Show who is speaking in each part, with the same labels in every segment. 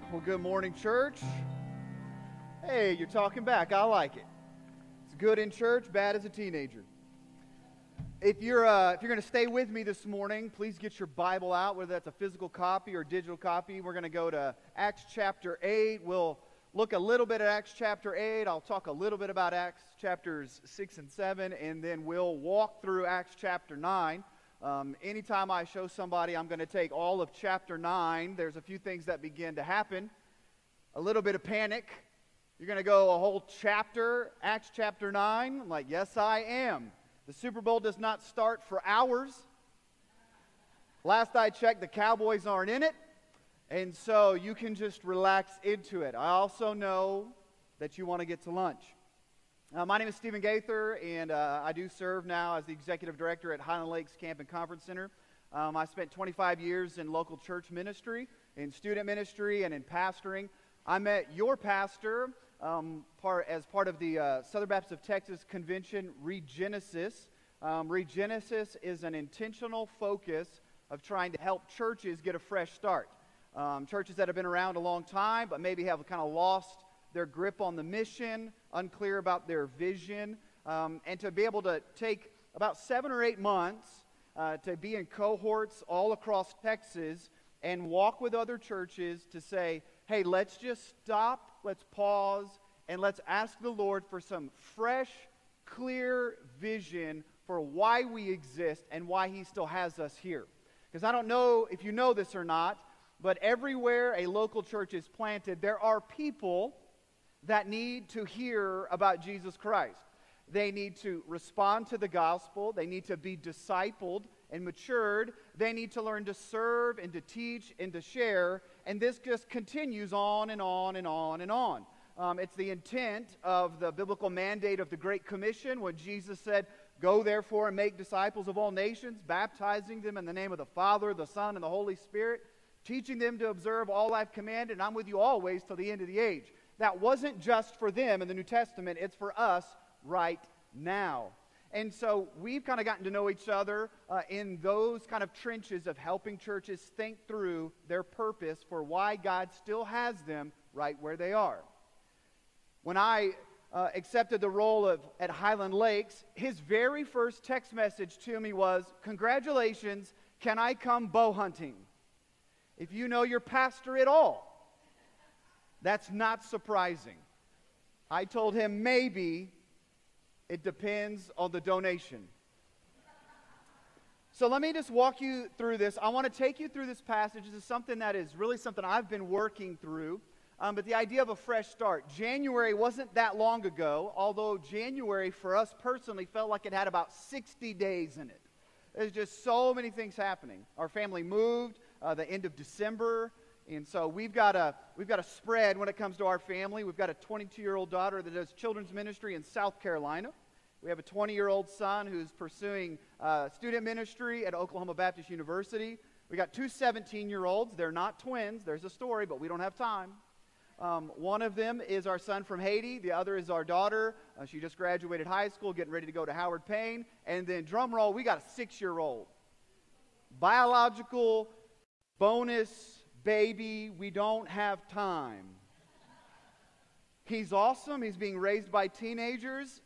Speaker 1: Well, good morning, church. Hey, you're talking back. I like it. It's good in church, bad as a teenager. If you're going to stay with me this morning, please get your Bible out, whether that's a physical copy or digital copy. We're going to go to Acts chapter 8. We'll look a little bit at Acts chapter 8. I'll talk a little bit about Acts chapters 6 and 7, and then we'll walk through Acts chapter 9. Anytime I show somebody I'm going to take all of chapter 9, there's a few things that begin to happen. A little bit of panic. You're going to go a whole chapter, Acts chapter 9. I'm like, yes, I am. The Super Bowl does not start for hours. Last I checked, the Cowboys aren't in it. And so you can just relax into it. I also know that you want to get to lunch. My name is Stephen Gaither, and I do serve now as the executive director at Highland Lakes Camp and Conference Center. I spent 25 years in local church ministry, in student ministry, and in pastoring. I met your pastor as part of the Southern Baptist of Texas Convention, Regenesis. Regenesis is an intentional focus of trying to help churches get a fresh start. Churches that have been around a long time, but maybe have kind of lost their grip on the mission, unclear about their vision, and to be able to take about 7 or 8 months to be in cohorts all across Texas and walk with other churches to say, hey, let's just stop, let's pause, and let's ask the Lord for some fresh, clear vision for why we exist and why He still has us here. Because I don't know if you know this or not, but everywhere a local church is planted, there are people that need to hear about Jesus Christ. They need to respond to the gospel. They need to be discipled and matured. They need to learn to serve and to teach and to share. And this just continues on and on and on and on. It's the intent of the biblical mandate of the Great Commission when Jesus said, "Go therefore and make disciples of all nations, baptizing them in the name of the Father, the Son, and the Holy Spirit, teaching them to observe all I've commanded, and I'm with you always till the end of the age." That wasn't just for them in the New Testament, it's for us right now. And so we've kind of gotten to know each other in those kind of trenches of helping churches think through their purpose for why God still has them right where they are. When I accepted the role at Highland Lakes, his very first text message to me was, "Congratulations, can I come bow hunting?" If you know your pastor at all, that's not surprising. I told him maybe it depends on the donation. So let me just walk you through this. I want to take you through this passage. This is something that is really something I've been working through. But the idea of a fresh start. January wasn't that long ago, although January for us personally felt like it had about 60 days in it. There's just so many things happening. Our family moved the end of December. And so we've got a spread when it comes to our family. We've got a 22-year-old daughter that does children's ministry in South Carolina. We have a 20-year-old son who's pursuing student ministry at Oklahoma Baptist University. We got 2 17-year-olds. They're not twins. There's a story, but we don't have time. One of them is our son from Haiti. The other is our daughter. She just graduated high school, getting ready to go to Howard Payne. And then, drum roll, we got a 6-year-old. Biological bonus baby, we don't have time. He's awesome. He's being raised by teenagers.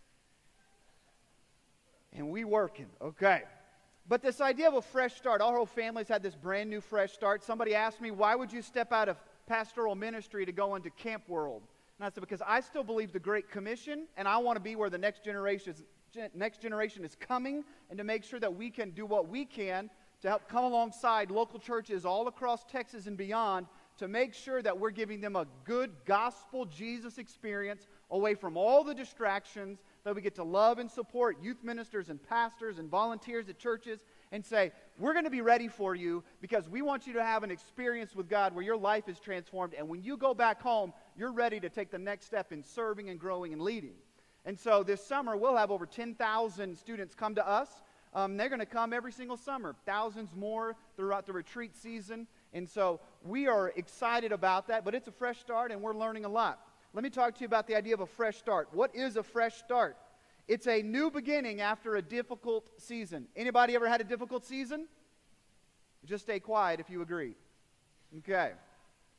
Speaker 1: And we working. Okay. But this idea of a fresh start, our whole family's had this brand new fresh start. Somebody asked me, why would you step out of pastoral ministry to go into Camp World? And I said, because I still believe the Great Commission, and I want to be where the next generation is coming, and to make sure that we can do what we can to help come alongside local churches all across Texas and beyond to make sure that we're giving them a good gospel Jesus experience away from all the distractions, that we get to love and support youth ministers and pastors and volunteers at churches and say, we're going to be ready for you because we want you to have an experience with God where your life is transformed, and when you go back home, you're ready to take the next step in serving and growing and leading. And so this summer, we'll have over 10,000 students come to us. They're going to come every single summer, thousands more throughout the retreat season. And so we are excited about that, but it's a fresh start and we're learning a lot. Let me talk to you about the idea of a fresh start. What is a fresh start? It's a new beginning after a difficult season. Anybody ever had a difficult season? Just stay quiet if you agree. Okay.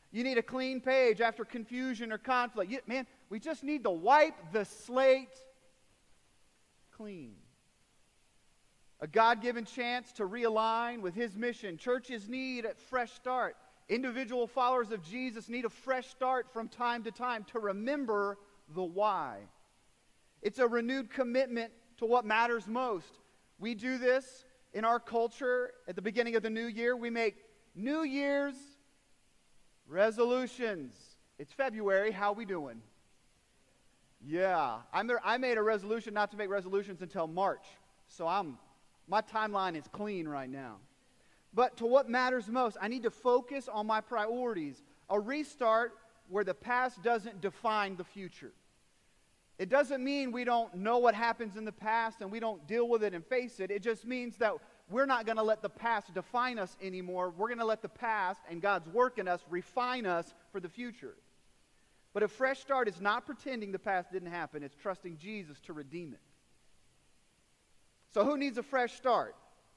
Speaker 1: You need a clean page after confusion or conflict. Man, we just need to wipe the slate clean. A God-given chance to realign with His mission. Churches need a fresh start. Individual followers of Jesus need a fresh start from time to time to remember the why. It's a renewed commitment to what matters most. We do this in our culture at the beginning of the new year. We make New Year's resolutions. It's February. How we doing? Yeah. I made a resolution not to make resolutions until March. So my timeline is clean right now. But to what matters most, I need to focus on my priorities. A restart where the past doesn't define the future. It doesn't mean we don't know what happens in the past and we don't deal with it and face it. It just means that we're not going to let the past define us anymore. We're going to let the past and God's work in us refine us for the future. But a fresh start is not pretending the past didn't happen. It's trusting Jesus to redeem it. So who needs a fresh start?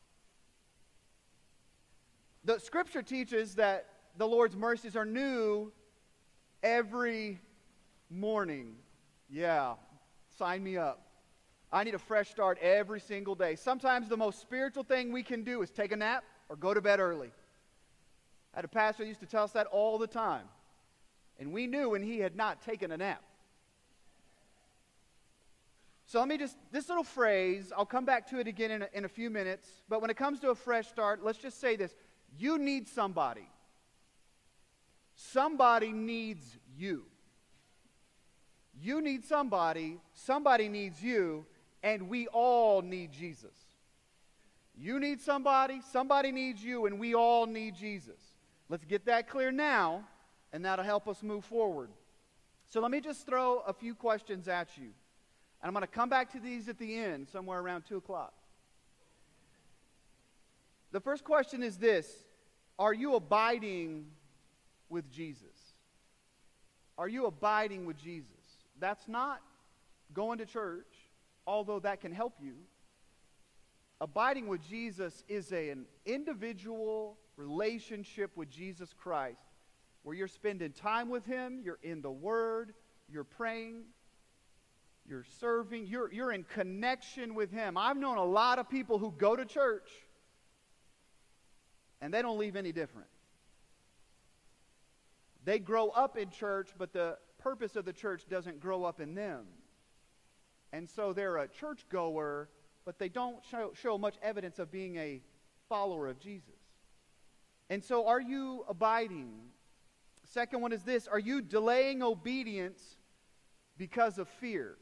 Speaker 1: The Scripture teaches that the Lord's mercies are new every morning. Yeah, sign me up. I need a fresh start every single day. Sometimes the most spiritual thing we can do is take a nap or go to bed early. I had a pastor who used to tell us that all the time. And we knew when he had not taken a nap. So let me this little phrase, I'll come back to it again in a few minutes. But when it comes to a fresh start, let's just say this. You need somebody. Somebody needs you. You need somebody needs you, and we all need Jesus. You need somebody needs you, and we all need Jesus. Let's get that clear now, and that'll help us move forward. So let me just throw a few questions at you. And I'm going to come back to these at the end, somewhere around 2 o'clock. The first question is this: are you abiding with Jesus? Are you abiding with Jesus? That's not going to church, although that can help you. Abiding with Jesus is an individual relationship with Jesus Christ, where you're spending time with Him, you're in the Word, you're praying, you're serving, you're in connection with Him. I've known a lot of people who go to church, and they don't leave any different. They grow up in church, but the purpose of the church doesn't grow up in them. And so they're a churchgoer, but they don't show much evidence of being a follower of Jesus. And so are you abiding? Second one is this: are you delaying obedience because of fear?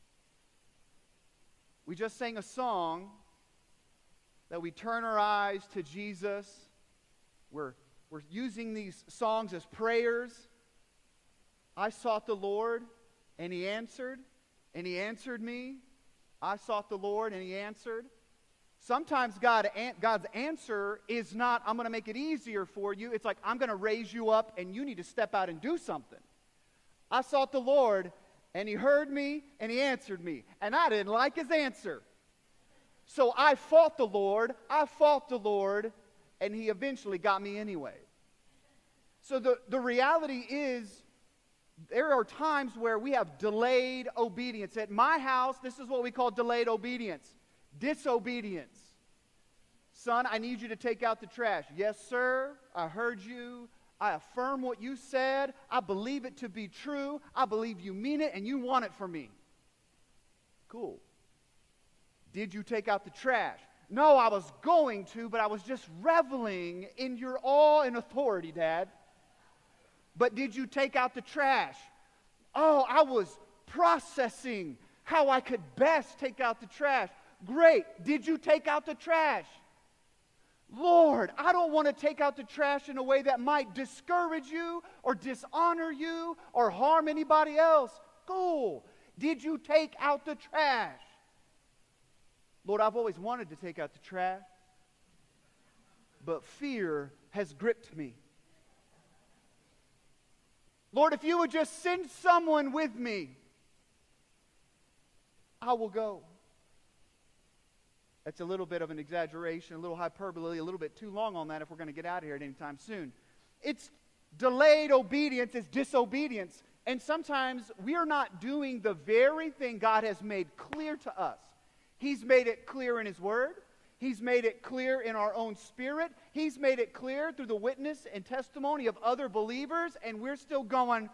Speaker 1: We just sang a song that we turn our eyes to Jesus. We're using these songs as prayers. I sought the Lord, and He answered me. I sought the Lord, and He answered. Sometimes God's answer is not, I'm going to make it easier for you. It's like, I'm going to raise you up, and you need to step out and do something. I sought the Lord, and He heard me, and He answered me. And I didn't like His answer. So I fought the Lord, and He eventually got me anyway. So the reality is, there are times where we have delayed obedience. At my house, this is what we call delayed obedience. Disobedience. Son, I need you to take out the trash. Yes, sir. I heard you. I affirm what you said. I believe it to be true. I believe you mean it and you want it for me. Cool. Did you take out the trash? No, I was going to, but I was just reveling in your awe and authority, Dad. But did you take out the trash? Oh, I was processing how I could best take out the trash. Great. Did you take out the trash? Lord, I don't want to take out the trash in a way that might discourage you or dishonor you or harm anybody else. Cool. Did you take out the trash? Lord, I've always wanted to take out the trash, but fear has gripped me. Lord, if you would just send someone with me, I will go. That's a little bit of an exaggeration, a little hyperbole, a little bit too long on that if we're going to get out of here at any time soon. It's Delayed obedience is disobedience. And sometimes we are not doing the very thing God has made clear to us. He's made it clear in His Word. He's made it clear in our own spirit. He's made it clear through the witness and testimony of other believers. And we're still going,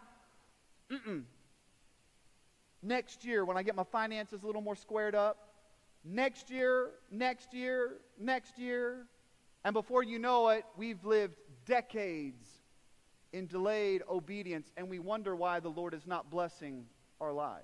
Speaker 1: next year when I get my finances a little more squared up, next year, next year, next year. And before you know it, we've lived decades in delayed obedience, and we wonder why the Lord is not blessing our lives.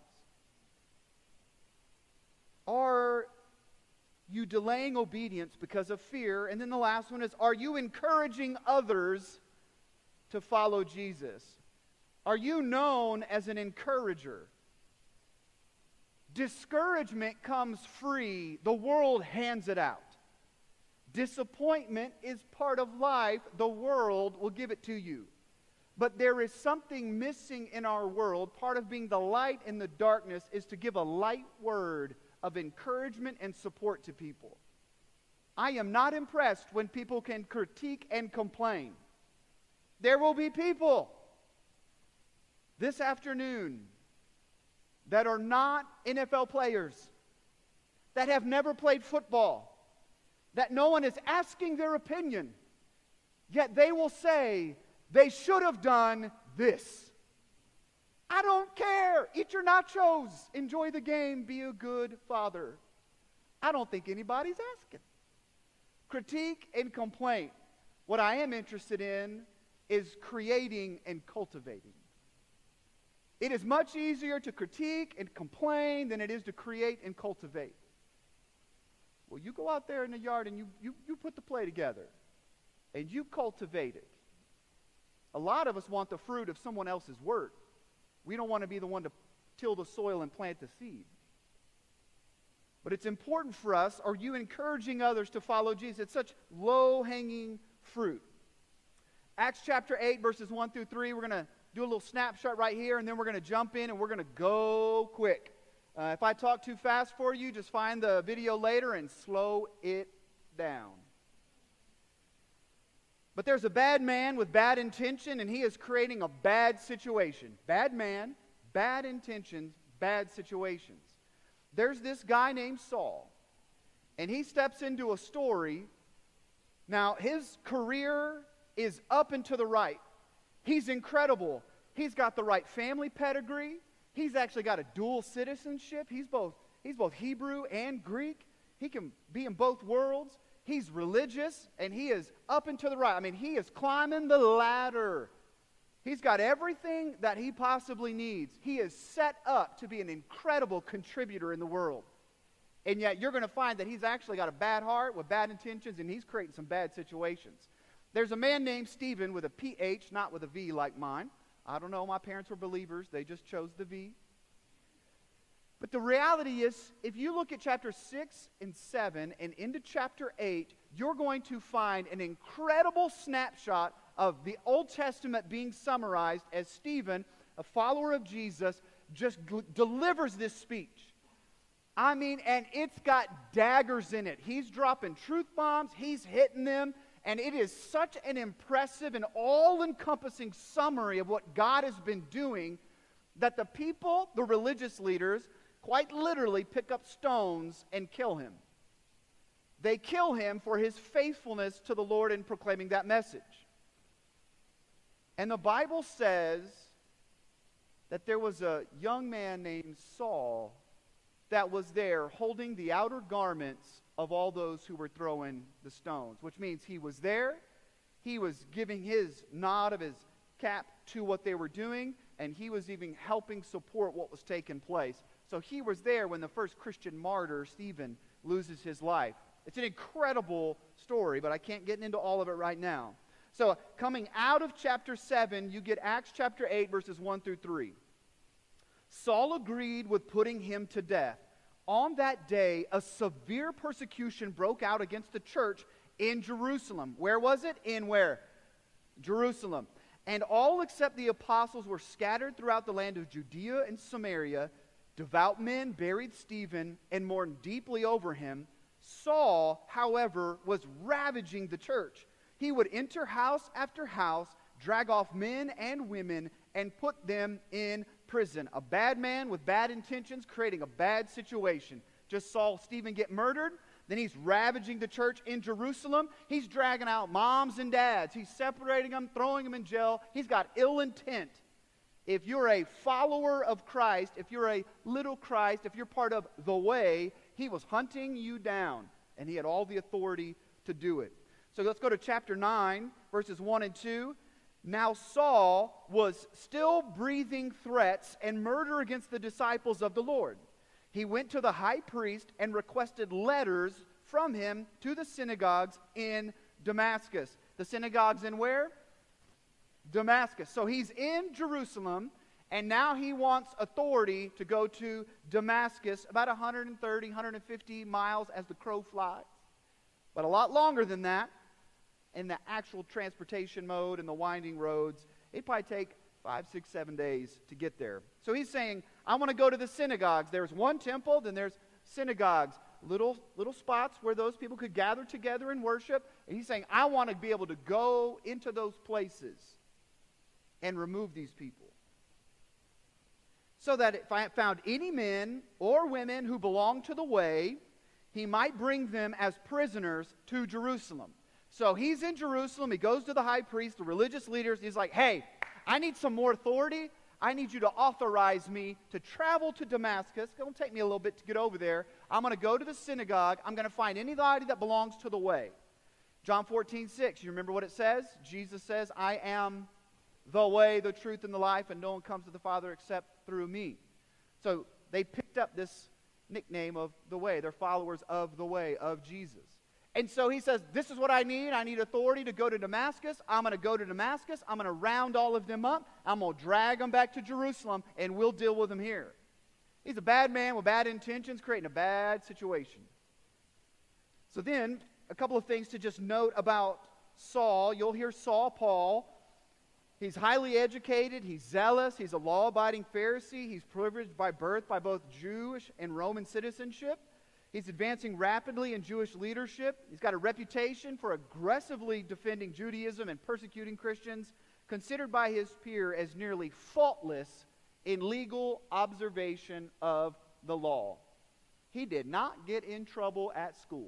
Speaker 1: Are you delaying obedience because of fear? And then the last one is, are you encouraging others to follow Jesus? Are you known as an encourager? Discouragement comes free. The world hands it out. Disappointment is part of life. The world will give it to you. But there is something missing in our world. Part of being the light in the darkness is to give a light word of encouragement and support to people. I am not impressed when people can critique and complain. There will be people this afternoon that are not NFL players, that have never played football, that no one is asking their opinion, yet they will say, they should have done this. I don't care. Eat your nachos. Enjoy the game. Be a good father. I don't think anybody's asking. Critique and complaint. What I am interested in is creating and cultivating. It is much easier to critique and complain than it is to create and cultivate. Well, you go out there in the yard and you put the play together and you cultivate it. A lot of us want the fruit of someone else's work. We don't want to be the one to till the soil and plant the seed. But it's important for us, are you encouraging others to follow Jesus? It's such low-hanging fruit. Acts chapter 8, verses 1 through 3, we're going to do a little snapshot right here, and then we're going to jump in and we're going to go quick. If I talk too fast for you, just find the video later and slow it down. But there's a bad man with bad intention, and he is creating a bad situation. Bad man, bad intentions, bad situations. There's this guy named Saul, and he steps into a story. Now, his career is up and to the right. He's incredible. He's got the right family pedigree. He's actually got a dual citizenship. He's both Hebrew and Greek. He can be in both worlds. He's religious, and he is up and to the right. I mean, he is climbing the ladder. He's got everything that he possibly needs. He is set up to be an incredible contributor in the world. And yet you're going to find that he's actually got a bad heart with bad intentions, and he's creating some bad situations. There's a man named Stephen with a P-H, not with a V like mine. I don't know. My parents were believers. They just chose the V. But the reality is, if you look at chapter 6 and 7 and into chapter 8, you're going to find an incredible snapshot of the Old Testament being summarized as Stephen, a follower of Jesus, just delivers this speech. I mean, and it's got daggers in it. He's dropping truth bombs. He's hitting them. And it is such an impressive and all-encompassing summary of what God has been doing that the people, the religious leaders, quite literally pick up stones and kill him. They kill him for his faithfulness to the Lord in proclaiming that message. And the Bible says that there was a young man named Saul that was there holding the outer garments of all those who were throwing the stones, which means he was there, he was giving his nod of his cap to what they were doing, and he was even helping support what was taking place. So he was there when the first Christian martyr, Stephen, loses his life. It's an incredible story, but I can't get into all of it right now. So coming out of chapter 7, you get Acts chapter 8, verses 1 through 3. Saul agreed with putting him to death. On that day, a severe persecution broke out against the church in Jerusalem. Where was it? In where? Jerusalem. And all except the apostles were scattered throughout the land of Judea and Samaria. Devout men buried Stephen and mourned deeply over him. Saul, however, was ravaging the church. He would enter house after house, drag off men and women, and put them in prison. A bad man with bad intentions creating a bad situation. Just saw Stephen get murdered. Then he's ravaging the church in Jerusalem. He's dragging out moms and dads. He's separating them, throwing them in jail. He's got ill intent. If you're a follower of Christ, if you're a little Christ, if you're part of the way, he was hunting you down. And he had all the authority to do it. So let's go to chapter 9, verses 1 and 2. Now Saul was still breathing threats and murder against the disciples of the Lord. He went to the high priest and requested letters from him to the synagogues in Damascus. The synagogues in where? Damascus. So he's in Jerusalem, and now he wants authority to go to Damascus, about 130, 150 miles as the crow flies. But a lot longer than that, in the actual transportation mode and the winding roads, it'd probably take 5, 6, 7 days to get there. So he's saying, I want to go to the synagogues. There's one temple, then there's synagogues, little spots where those people could gather together and worship. And he's saying, I want to be able to go into those places and remove these people. So that if I found any men or women who belonged to the way, he might bring them as prisoners to Jerusalem. So he's in Jerusalem. He goes to the high priest, the religious leaders. He's like, hey, I need some more authority. I need you to authorize me to travel to Damascus. It's going to take me a little bit to get over there. I'm going to go to the synagogue. I'm going to find anybody that belongs to the way. John 14:6, you remember what it says? Jesus says, I am the way, the truth, and the life, and no one comes to the Father except through me. So they picked up this nickname of the way. They're followers of the way of Jesus. And so he says, this is what I need. I need authority to go to Damascus. I'm going to go to Damascus. I'm going to round all of them up. I'm going to drag them back to Jerusalem, and we'll deal with them here. He's a bad man with bad intentions, creating a bad situation. So then, a couple of things to just note about Saul. You'll hear Saul, Paul. He's highly educated. He's zealous. He's a law-abiding Pharisee. He's privileged by birth by both Jewish and Roman citizenship. He's advancing rapidly in Jewish leadership. He's got a reputation for aggressively defending Judaism and persecuting Christians, considered by his peer as nearly faultless in legal observation of the law. He did not get in trouble at school.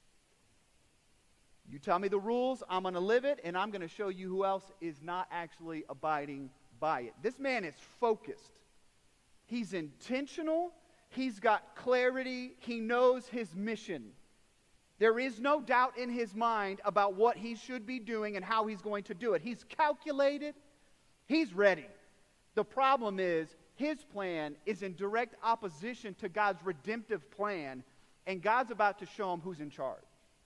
Speaker 1: You tell me the rules, I'm going to live it, and I'm going to show you who else is not actually abiding by it. This man is focused. He's intentional. He's got clarity. He knows his mission. There is no doubt in his mind about what he should be doing and how he's going to do it. He's calculated. He's ready. The problem is his plan is in direct opposition to God's redemptive plan, and God's about to show him who's in charge.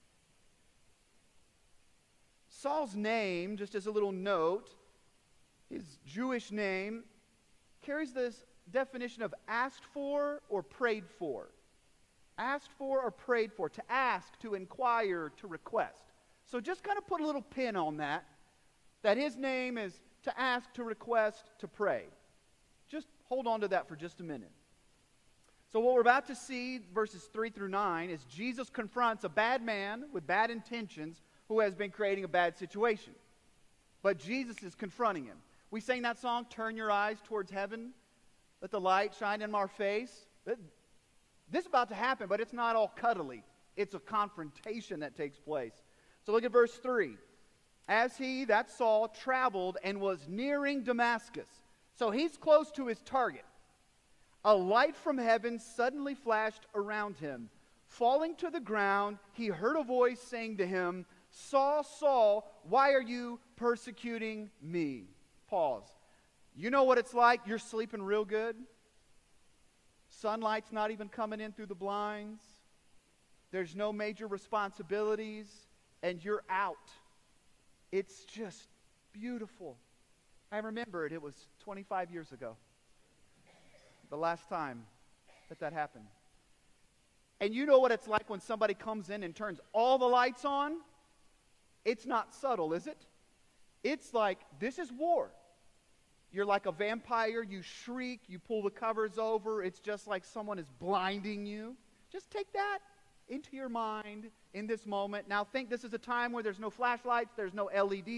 Speaker 1: Saul's name, just as a little note, his Jewish name, carries this definition of asked for or prayed for. Asked for or prayed for. To ask, to inquire, to request. So just kind of put a little pin on that his name is to ask, to request, to pray. Just hold on to that for just a minute. So what we're about to see, verses 3 through 9, is Jesus confronts a bad man with bad intentions who has been creating a bad situation. But Jesus is confronting him. We sang that song, Turn Your Eyes Towards Heaven. Let the light shine in our face. This is about to happen, but it's not all cuddly. It's a confrontation that takes place. So look at verse 3. As he, that Saul, traveled and was nearing Damascus. So he's close to his target. A light from heaven suddenly flashed around him. Falling to the ground, he heard a voice saying to him, Saul, Saul, why are you persecuting me? Pause. You know what it's like? You're sleeping real good. Sunlight's not even coming in through the blinds. There's no major responsibilities, and you're out. It's just beautiful. I remember it. It was 25 years ago. The last time that happened. And you know what it's like when somebody comes in and turns all the lights on? It's not subtle, is it? It's like, this is war. You're like a vampire. You shriek. You pull the covers over. It's just like someone is blinding you. Just take that into your mind in this moment. Now think this is a time where there's no flashlights. There's no LEDs.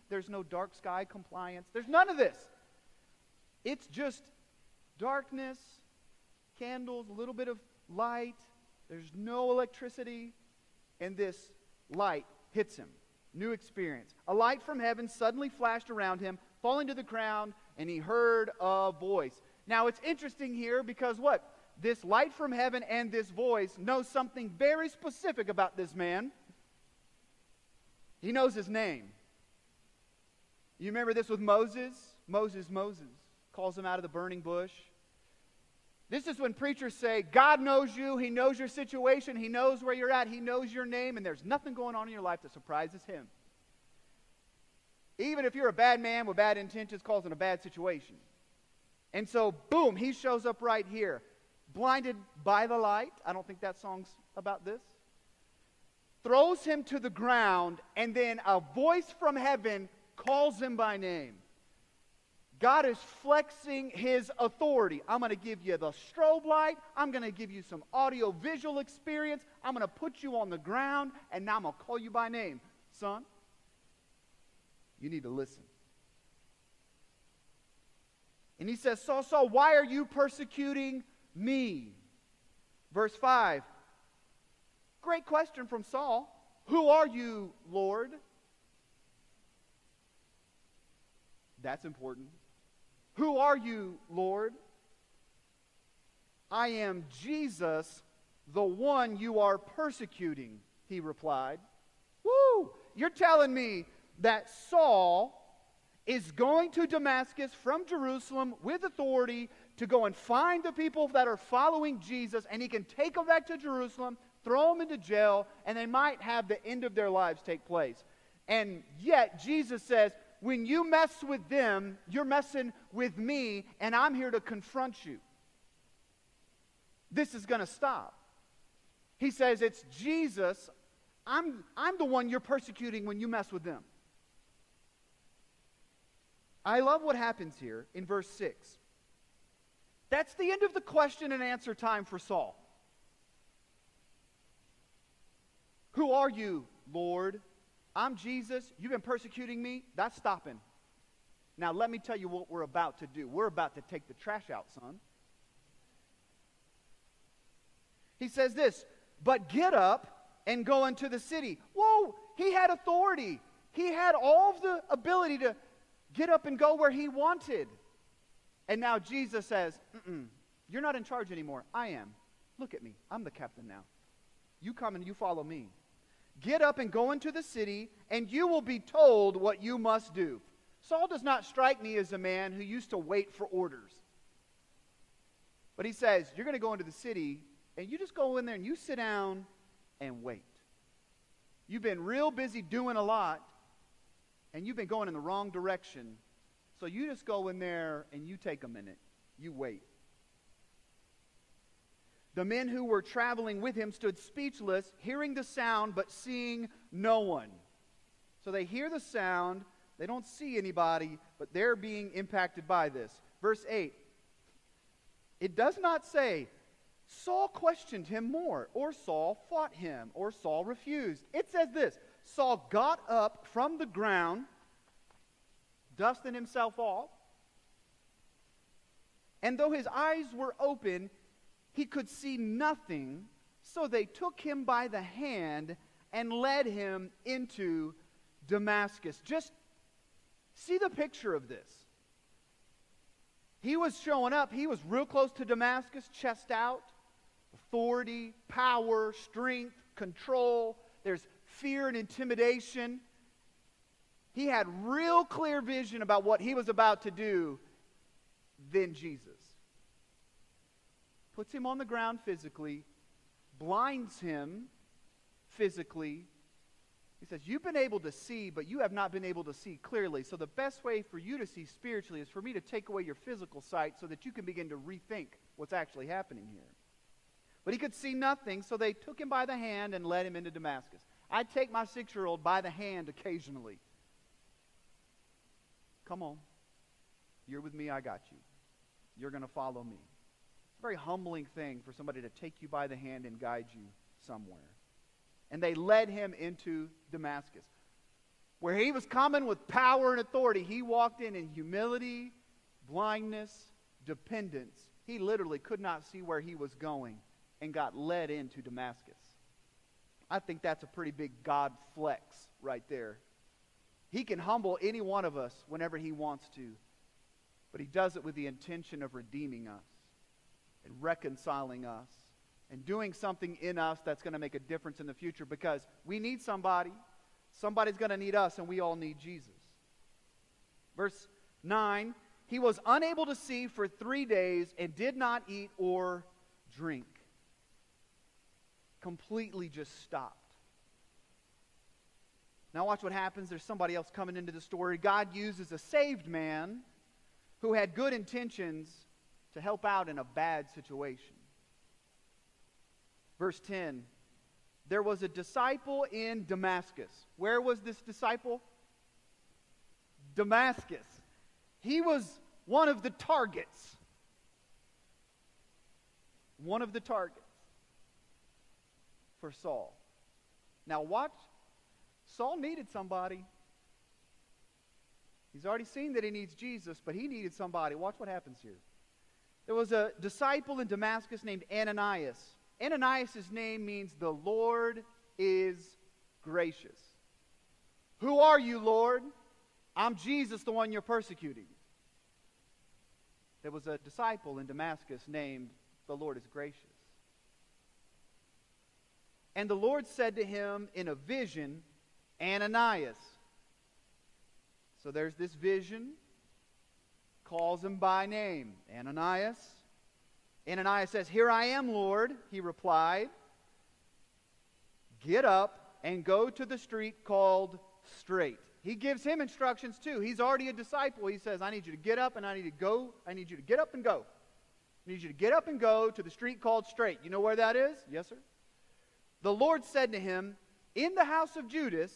Speaker 1: There's no dark sky compliance. There's none of this. It's just darkness, candles, a little bit of light. There's no electricity. And this light hits him. New experience. A light from heaven suddenly flashed around him, falling to the ground, and he heard a voice. Now, it's interesting here because what? This light from heaven and this voice knows something very specific about this man. He knows his name. You remember this with Moses? Moses calls him out of the burning bush. This is when preachers say, God knows you, He knows your situation, He knows where you're at, He knows your name, and there's nothing going on in your life that surprises Him. Even if you're a bad man with bad intentions causing a bad situation. And so, boom, he shows up right here. Blinded by the light. I don't think that song's about this. Throws him to the ground, and then a voice from heaven calls him by name. God is flexing His authority. I'm going to give you the strobe light. I'm going to give you some audio-visual experience. I'm going to put you on the ground, and now I'm going to call you by name. Son, you need to listen. And he says, Saul, Saul, why are you persecuting me? Verse 5. Great question from Saul. Who are you, Lord? That's important. Who are you, Lord? I am Jesus, the one you are persecuting, he replied. Woo! You're telling me that Saul is going to Damascus from Jerusalem with authority to go and find the people that are following Jesus, and he can take them back to Jerusalem, throw them into jail, and they might have the end of their lives take place. And yet Jesus says, when you mess with them, you're messing with me, and I'm here to confront you. This is going to stop. He says, it's Jesus. I'm the one you're persecuting when you mess with them. I love what happens here in verse 6. That's the end of the question and answer time for Saul. Who are you, Lord? I'm Jesus. You've been persecuting me. That's stopping. Now let me tell you what we're about to do. We're about to take the trash out, son. He says this, but get up and go into the city. Whoa, he had authority. He had all of the ability to get up and go where he wanted. And now Jesus says, you're not in charge anymore. I am. Look at me. I'm the captain now. You come and you follow me. Get up and go into the city, and you will be told what you must do. Saul does not strike me as a man who used to wait for orders. But he says, you're going to go into the city, and you just go in there and you sit down and wait. You've been real busy doing a lot, and you've been going in the wrong direction. So you just go in there and you take a minute. You wait. The men who were traveling with him stood speechless, hearing the sound but seeing no one. So they hear the sound, they don't see anybody, but they're being impacted by this. Verse 8. It does not say, Saul questioned him more, or Saul fought him, or Saul refused. It says this, Saul got up from the ground, dusting himself off, and though his eyes were open, he could see nothing, so they took him by the hand and led him into Damascus. Just see the picture of this. He was showing up. He was real close to Damascus, chest out, authority, power, strength, control. There's fear and intimidation. He had real clear vision about what he was about to do. Then Jesus puts him on the ground physically, blinds him physically. He says, you've been able to see, but you have not been able to see clearly. So the best way for you to see spiritually is for me to take away your physical sight so that you can begin to rethink what's actually happening here. But he could see nothing, so they took him by the hand and led him into Damascus. I'd take my 6-year-old by the hand occasionally. Come on. You're with me, I got you. You're going to follow me. It's a very humbling thing for somebody to take you by the hand and guide you somewhere. And they led him into Damascus. Where he was coming with power and authority, he walked in humility, blindness, dependence. He literally could not see where he was going and got led into Damascus. I think that's a pretty big God flex right there. He can humble any one of us whenever he wants to, but he does it with the intention of redeeming us and reconciling us and doing something in us that's going to make a difference in the future, because we need somebody. Somebody's going to need us, and we all need Jesus. Verse 9, he was unable to see for 3 days and did not eat or drink. Completely just stopped. Now watch what happens. There's somebody else coming into the story. God uses a saved man who had good intentions to help out in a bad situation. Verse 10, there was a disciple in Damascus. Where was this disciple? Damascus. He was one of the targets. One of the targets for Saul. Now watch. Saul needed somebody. He's already seen that he needs Jesus, but he needed somebody. Watch what happens here. There was a disciple in Damascus named Ananias. Ananias' name means the Lord is gracious. Who are you, Lord? I'm Jesus, the one you're persecuting. There was a disciple in Damascus named the Lord is gracious. And the Lord said to him in a vision, Ananias. So there's this vision, calls him by name, Ananias. Ananias says, "Here I am, Lord," he replied. "Get up and go to the street called Straight." He gives him instructions too. He's already a disciple. He says, I need you to get up and I need you to go. I need you to get up and go. I need you to get up and go to the street called Straight. You know where that is? Yes, sir. The Lord said to him, to the house of Judas,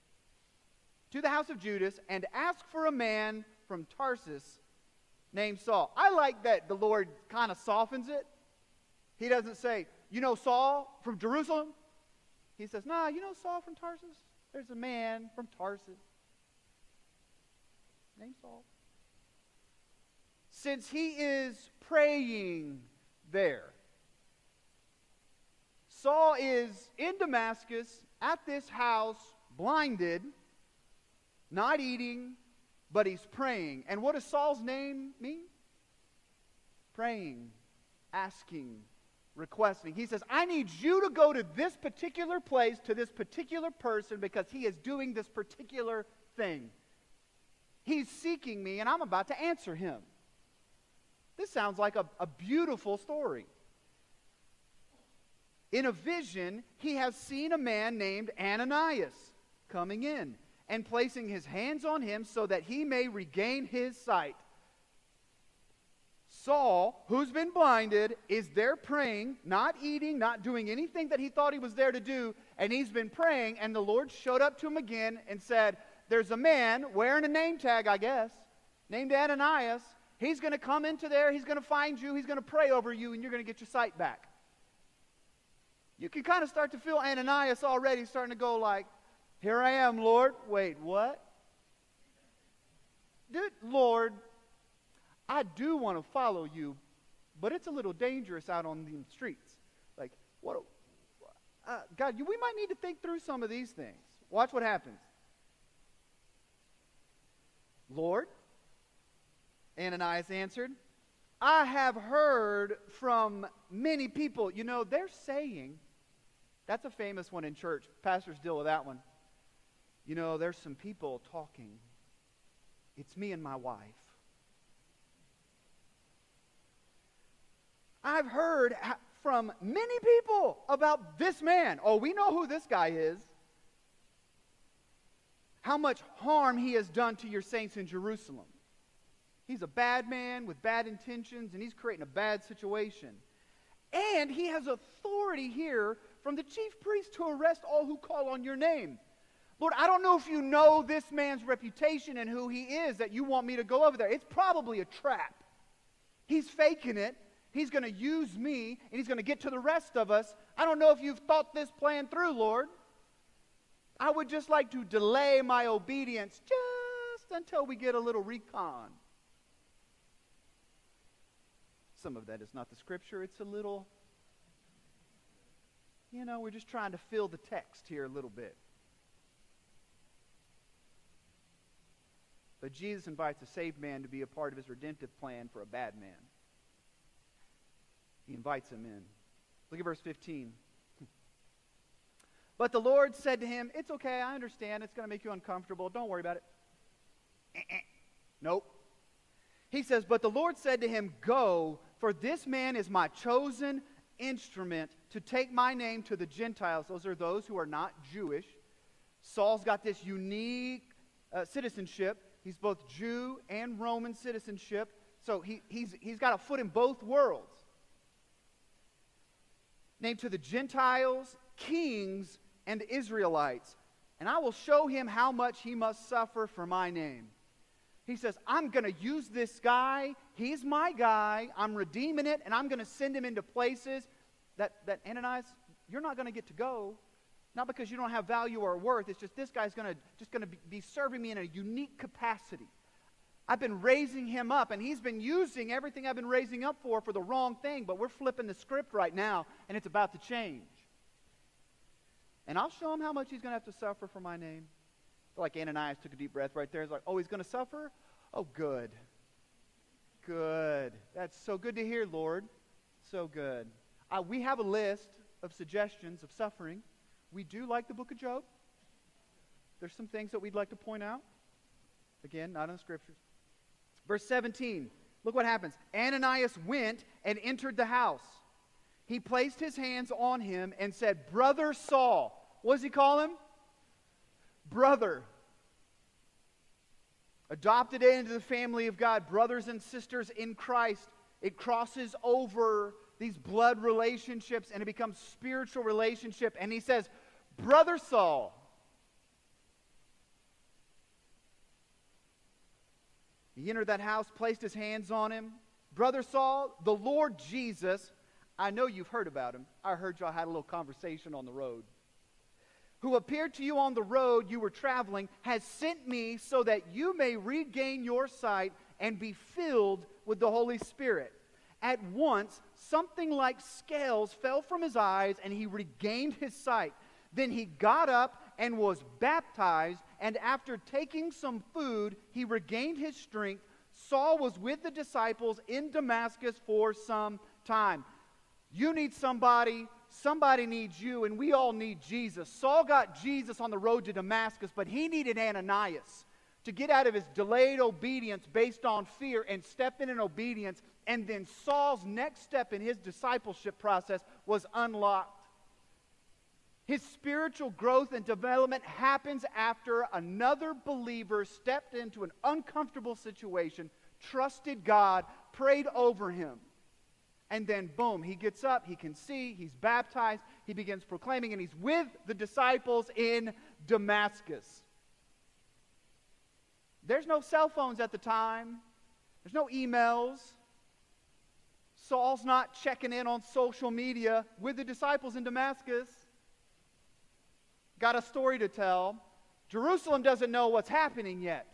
Speaker 1: and ask for a man from Tarsus named Saul. I like that the Lord kind of softens it. He doesn't say, you know Saul from Jerusalem? He says, nah, you know Saul from Tarsus? There's a man from Tarsus named Saul. Since he is praying there. Saul is in Damascus at this house, blinded, not eating, but he's praying. And what does Saul's name mean? Praying, asking, requesting. He says, I need you to go to this particular place, to this particular person, because he is doing this particular thing. He's seeking me, and I'm about to answer him. This sounds like a beautiful story. In a vision, he has seen a man named Ananias coming in and placing his hands on him so that he may regain his sight. Saul, who's been blinded, is there praying, not eating, not doing anything that he thought he was there to do, and he's been praying, and the Lord showed up to him again and said, there's a man wearing a name tag, I guess, named Ananias. He's going to come into there, he's going to find you, he's going to pray over you, and you're going to get your sight back. You can kind of start to feel Ananias already starting to go like, here I am, Lord. Wait, what? Dude, Lord, I do want to follow you, but it's a little dangerous out on the streets. Like, what? God, we might need to think through some of these things. Watch what happens. Lord, Ananias answered, I have heard from many people. You know, they're saying, that's a famous one in church. Pastors deal with that one. You know, there's some people talking. It's me and my wife. I've heard from many people about this man. Oh, we know who this guy is. How much harm he has done to your saints in Jerusalem. He's a bad man with bad intentions, and he's creating a bad situation. And he has authority here from the chief priest to arrest all who call on your name. Lord, I don't know if you know this man's reputation and who he is that you want me to go over there. It's probably a trap. He's faking it. He's going to use me, and he's going to get to the rest of us. I don't know if you've thought this plan through, Lord. I would just like to delay my obedience just until we get a little recon. Some of that is not the scripture. It's a little, we're just trying to fill the text here a little bit. But Jesus invites a saved man to be a part of his redemptive plan for a bad man. He invites him in. Look at verse 15. But the Lord said to him, it's okay, I understand. It's going to make you uncomfortable. Don't worry about it. Nope. He says, but the Lord said to him, go, for this man is my chosen instrument to take my name to the Gentiles. Those are those who are not Jewish. Saul's got this unique citizenship. He's both Jew and Roman citizenship. So he's got a foot in both worlds. Named to the Gentiles, kings, and Israelites. And I will show him how much he must suffer for my name. He says, I'm going to use this guy. He's my guy. I'm redeeming it, and I'm going to send him into places that Ananias, you're not going to get to go. Not because you don't have value or worth. It's just this guy's going to be serving me in a unique capacity. I've been raising him up, and he's been using everything I've been raising up for the wrong thing, but we're flipping the script right now, and it's about to change. And I'll show him how much he's going to have to suffer for my name. Like Ananias took a deep breath right there. He's like, oh, he's going to suffer? Oh, good. Good. That's so good to hear, Lord. So good. We have a list of suggestions of suffering. We do like the book of Job. There's some things that we'd like to point out. Again, not in the scriptures. Verse 17, look what happens. Ananias went and entered the house. He placed his hands on him and said, Brother Saul. What does he call him? Brother. Adopted into the family of God, brothers and sisters in Christ. It crosses over these blood relationships and it becomes spiritual relationship. And he says, Brother Saul. He entered that house, placed his hands on him. Brother Saul, the Lord Jesus, I know you've heard about him. I heard y'all had a little conversation on the road. Who appeared to you on the road you were traveling, has sent me so that you may regain your sight and be filled with the Holy Spirit. At once, something like scales fell from his eyes, and he regained his sight. Then he got up and was baptized, and after taking some food, he regained his strength. Saul was with the disciples in Damascus for some time. You need somebody, somebody needs you, and we all need Jesus. Saul got Jesus on the road to Damascus, but he needed Ananias to get out of his delayed obedience based on fear and step in obedience. And then Saul's next step in his discipleship process was unlocked. His spiritual growth and development happens after another believer stepped into an uncomfortable situation, trusted God, prayed over him. And then, boom, he gets up, he can see, he's baptized, he begins proclaiming, and he's with the disciples in Damascus. There's no cell phones at the time. There's no emails. Saul's not checking in on social media with the disciples in Damascus. Got a story to tell. Jerusalem doesn't know what's happening yet.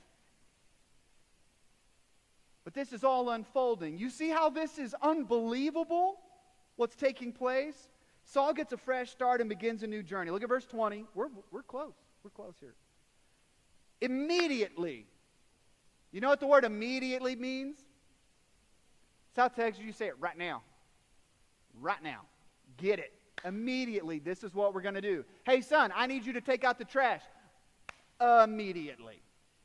Speaker 1: But this is all unfolding. You see how this is unbelievable, what's taking place? Saul gets a fresh start and begins a new journey. Look at verse 20. We're close. We're close here. Immediately. You know what the word immediately means? South Texas, you say it right now. Right now. Get it. Immediately, this is what we're going to do. Hey, son, I need you to take out the trash. Immediately.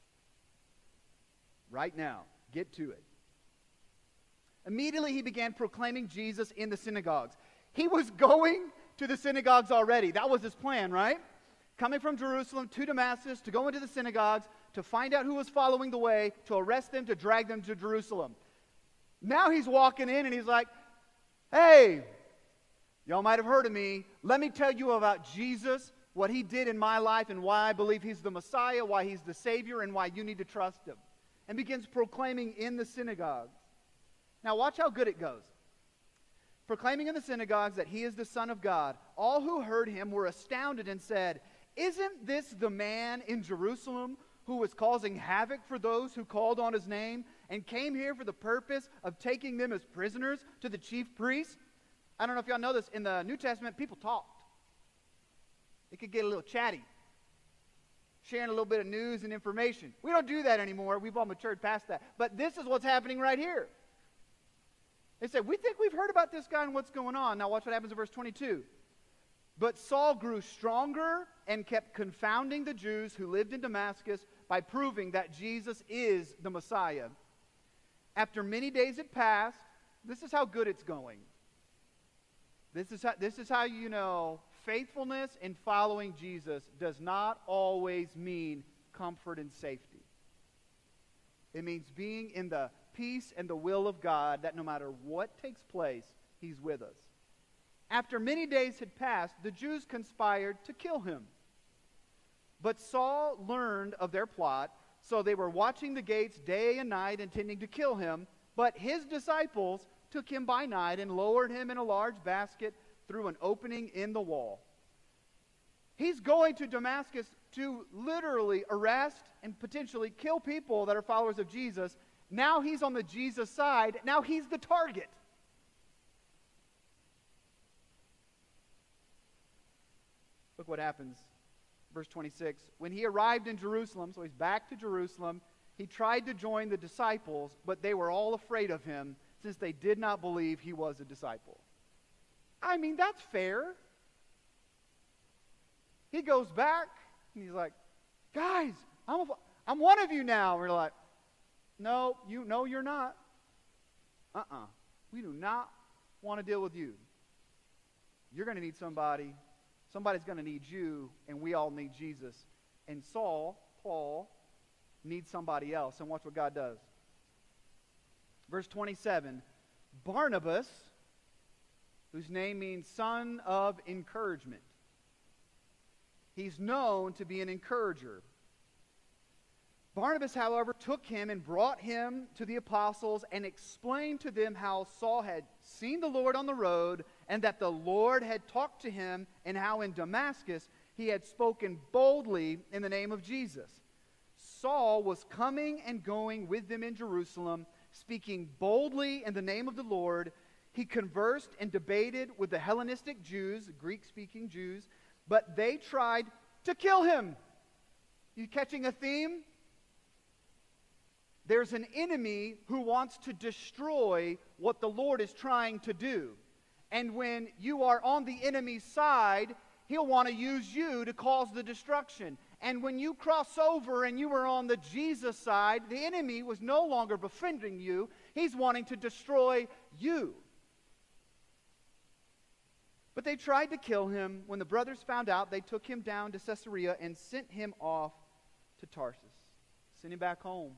Speaker 1: Right now. Get to it. Immediately, he began proclaiming Jesus in the synagogues. He was going to the synagogues already. That was his plan, right? Coming from Jerusalem to Damascus to go into the synagogues, to find out who was following the way, to arrest them, to drag them to Jerusalem. Now he's walking in and he's like, hey, y'all might have heard of me. Let me tell you about Jesus, what he did in my life, and why I believe he's the Messiah, why he's the Savior, and why you need to trust him. And begins proclaiming in the synagogues. Now watch how good it goes. Proclaiming in the synagogues that he is the Son of God. All who heard him were astounded and said, isn't this the man in Jerusalem who was causing havoc for those who called on his name and came here for the purpose of taking them as prisoners to the chief priests? I don't know if y'all know this. In the New Testament, people talked. It could get a little chatty, sharing a little bit of news and information. We don't do that anymore. We've all matured past that. But this is what's happening right here. They said, we think we've heard about this guy and what's going on. Now watch what happens in verse 22. But Saul grew stronger and kept confounding the Jews who lived in Damascus by proving that Jesus is the Messiah. After many days had passed, this is how good it's going. This is how you know faithfulness in following Jesus does not always mean comfort and safety. It means being in the peace and the will of God, that no matter what takes place, He's with us. After many days had passed, the Jews conspired to kill him. But Saul learned of their plot, so they were watching the gates day and night, intending to kill him. But his disciples took him by night and lowered him in a large basket through an opening in the wall. He's going to Damascus to literally arrest and potentially kill people that are followers of Jesus. Now he's on the Jesus side. Now he's the target. Look what happens. Verse 26. When he arrived in Jerusalem, so he's back to Jerusalem, he tried to join the disciples, but they were all afraid of him since they did not believe he was a disciple. I mean, that's fair. He goes back and he's like, guys, I'm one of you now. And we're like, no, you're not. We do not want to deal with you. You're going to need somebody. Somebody's going to need you, and we all need Jesus. And Paul, needs somebody else. And watch what God does. Verse 27, Barnabas, whose name means son of encouragement. He's known to be an encourager. Barnabas, however, took him and brought him to the apostles and explained to them how Saul had seen the Lord on the road and that the Lord had talked to him and how in Damascus he had spoken boldly in the name of Jesus. Saul was coming and going with them in Jerusalem, speaking boldly in the name of the Lord. He conversed and debated with the Hellenistic Jews, Greek-speaking Jews, but they tried to kill him. You catching a theme? There's an enemy who wants to destroy what the Lord is trying to do. And when you are on the enemy's side, he'll want to use you to cause the destruction. And when you cross over and you were on the Jesus side, the enemy was no longer befriending you. He's wanting to destroy you. But they tried to kill him. When the brothers found out, they took him down to Caesarea and sent him off to Tarsus. Sent him back home.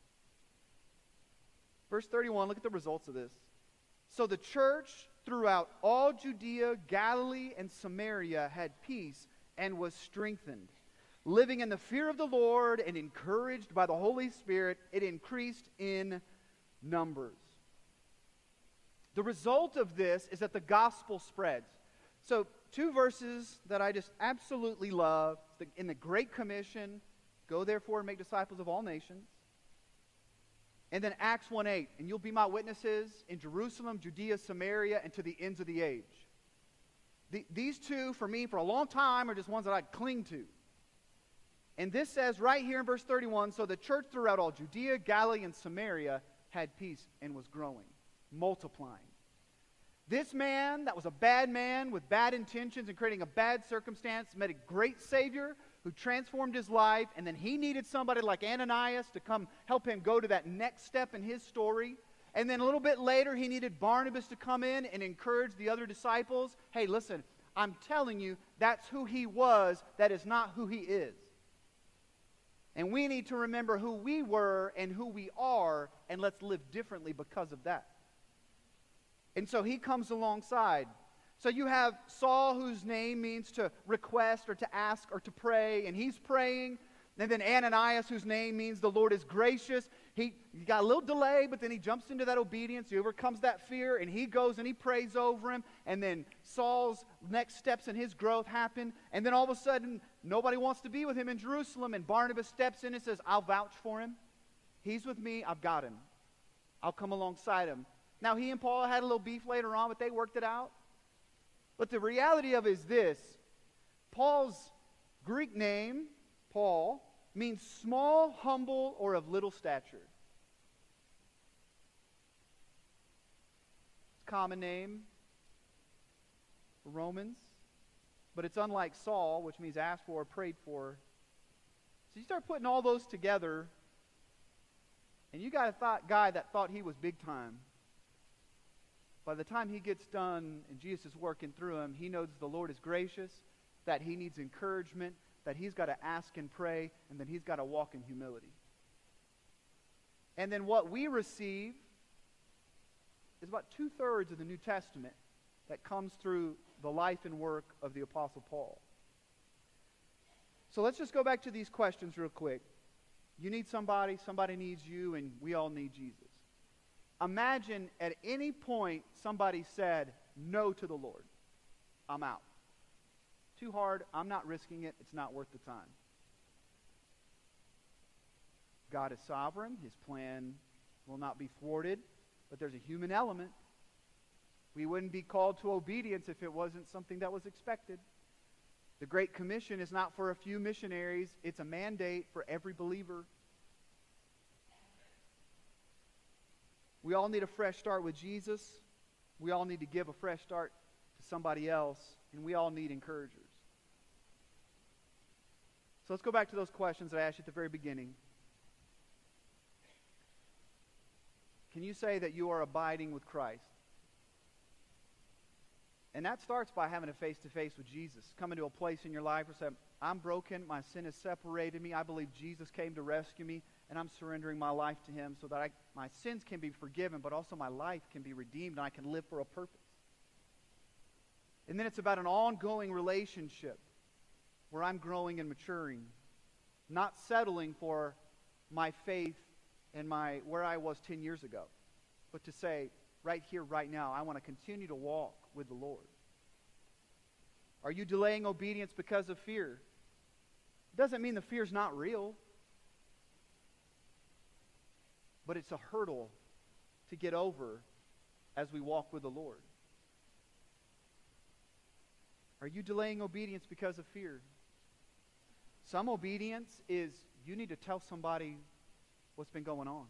Speaker 1: Verse 31, look at the results of this. So the church throughout all Judea, Galilee, and Samaria had peace and was strengthened. Living in the fear of the Lord and encouraged by the Holy Spirit, it increased in numbers. The result of this is that the gospel spreads. So, two verses that I just absolutely love. In the Great Commission, go therefore and make disciples of all nations. And then Acts 1:8, and you'll be my witnesses in Jerusalem, Judea, Samaria, and to the ends of the age. These two, for me, for a long time, are just ones that I cling to. And this says right here in verse 31, so the church throughout all Judea, Galilee, and Samaria had peace and was growing, multiplying. This man that was a bad man with bad intentions and creating a bad circumstance met a great Savior who transformed his life, and then he needed somebody like Ananias to come help him go to that next step in his story. And then a little bit later, he needed Barnabas to come in and encourage the other disciples. Hey, listen, I'm telling you, that's who he was. That is not who he is. And we need to remember who we were and who we are, and let's live differently because of that. And so he comes alongside. So you have Saul, whose name means to request or to ask or to pray, and he's praying. And then Ananias, whose name means the Lord is gracious. He got a little delay, but then he jumps into that obedience. He overcomes that fear, and he goes and he prays over him. And then Saul's next steps in his growth happen. And then all of a sudden, nobody wants to be with him in Jerusalem. And Barnabas steps in and says, I'll vouch for him. He's with me. I've got him. I'll come alongside him. Now, he and Paul had a little beef later on, but they worked it out. But the reality of it is this. Paul's Greek name, Paul, means small, humble, or of little stature. It's a common name for Romans, but it's unlike Saul, which means asked for or prayed for. So you start putting all those together, and you got a guy that thought he was big time. By the time he gets done and Jesus is working through him, he knows the Lord is gracious, that he needs encouragement, that he's got to ask and pray, and then he's got to walk in humility. And then what we receive is about 2/3 of the New Testament that comes through the life and work of the Apostle Paul. So let's just go back to these questions real quick. You need somebody, somebody needs you, and we all need Jesus. Imagine at any point somebody said no to the Lord. I'm out. Too hard. I'm not risking it. It's not worth the time. God is sovereign. His plan will not be thwarted, but there's a human element. We wouldn't be called to obedience if it wasn't something that was expected. The Great Commission is not for a few missionaries. It's a mandate for every believer. We all need a fresh start with Jesus. We all need to give a fresh start to somebody else, and we all need encouragers. So let's go back to those questions that I asked you at the very beginning. Can you say that you are abiding with Christ? And that starts by having a face-to-face with Jesus. Coming to a place in your life where you say, I'm broken, my sin has separated me, I believe Jesus came to rescue me, and I'm surrendering my life to him so that my sins can be forgiven, but also my life can be redeemed and I can live for a purpose. And then it's about an ongoing relationship where I'm growing and maturing, not settling for my faith and where I was 10 years ago, but to say, right here, right now, I want to continue to walk with the Lord. Are you delaying obedience because of fear? It doesn't mean the fear's not real, but it's a hurdle to get over as we walk with the Lord. Are you delaying obedience because of fear? Some obedience is you need to tell somebody what's been going on.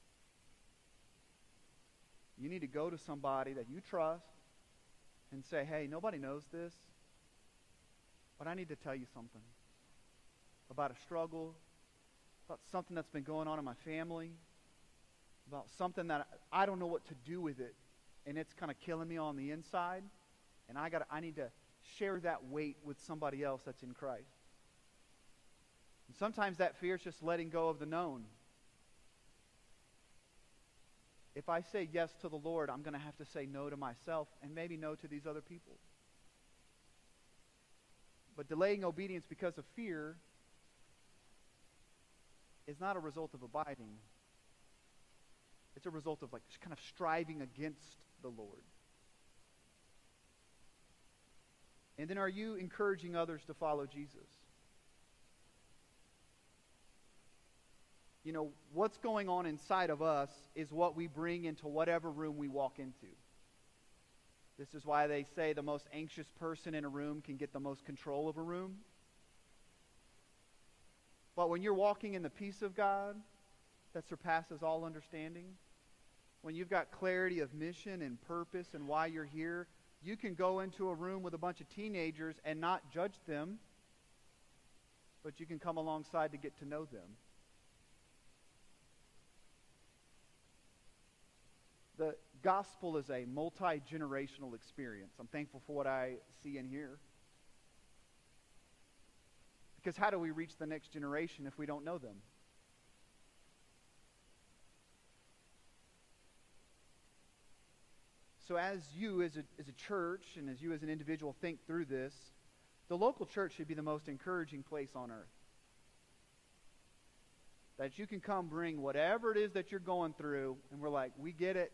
Speaker 1: You need to go to somebody that you trust and say, hey, nobody knows this, but I need to tell you something about a struggle, about something that's been going on in my family, about something that I don't know what to do with it, and it's kind of killing me on the inside, and I need to share that weight with somebody else that's in Christ. And sometimes that fear is just letting go of the known. If I say yes to the Lord, I'm going to have to say no to myself and maybe no to these other people. But delaying obedience because of fear is not a result of abiding. It's a result of just kind of striving against the Lord. And then are you encouraging others to follow Jesus? You know, what's going on inside of us is what we bring into whatever room we walk into. This is why they say the most anxious person in a room can get the most control of a room. But when you're walking in the peace of God that surpasses all understanding, when you've got clarity of mission and purpose and why you're here, you can go into a room with a bunch of teenagers and not judge them, but you can come alongside to get to know them. The gospel is a multi-generational experience. I'm thankful for what I see and hear. Because how do we reach the next generation if we don't know them? So as you as a church and as you as an individual think through this, the local church should be the most encouraging place on earth. that you can come bring whatever it is that you're going through, and we're like, we get it.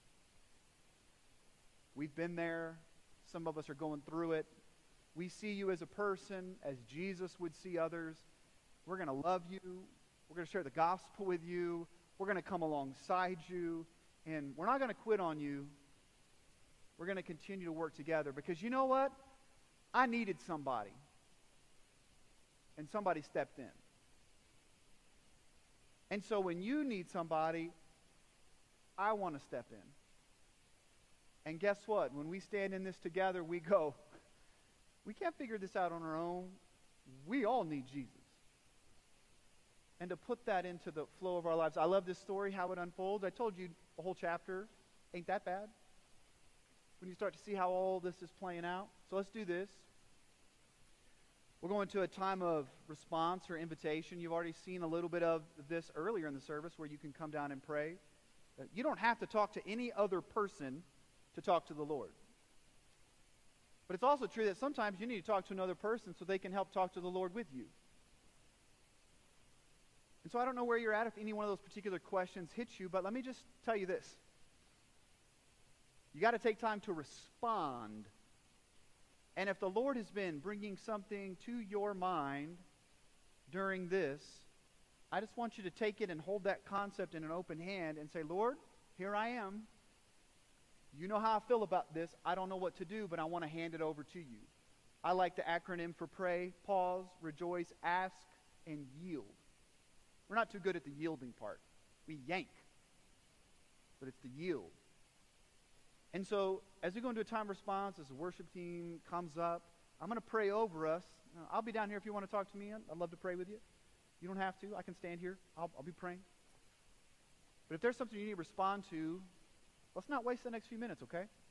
Speaker 1: We've been there. Some of us are going through it. We see you as a person, as Jesus would see others. We're going to love you. We're going to share the gospel with you. We're going to come alongside you. And we're not going to quit on you. We're going to continue to work together. Because you know what? I needed somebody. And somebody stepped in. And so when you need somebody, I want to step in. And guess what? When we stand in this together, we go, we can't figure this out on our own. We all need Jesus. And to put that into the flow of our lives. I love this story, how it unfolds. I told you a whole chapter. Ain't that bad? When you start to see how all this is playing out. So let's do this. We're going to a time of response or invitation. You've already seen a little bit of this earlier in the service where you can come down and pray. You don't have to talk to any other person to talk to the Lord. But it's also true that sometimes you need to talk to another person so they can help talk to the Lord with you. And so I don't know where you're at if any one of those particular questions hits you, but let me just tell you this. You got to take time to respond. And if the Lord has been bringing something to your mind during this, I just want you to take it and hold that concept in an open hand and say, Lord, here I am. You know how I feel about this. I don't know what to do, but I want to hand it over to you. I like the acronym for pray, pause, rejoice, ask, and yield. We're not too good at the yielding part. We yank. But it's the yield. And so, as we go into a time of response, as the worship team comes up, I'm going to pray over us. I'll be down here if you want to talk to me. I'd love to pray with you. You don't have to. I can stand here. I'll be praying. But if there's something you need to respond to, let's not waste the next few minutes, okay?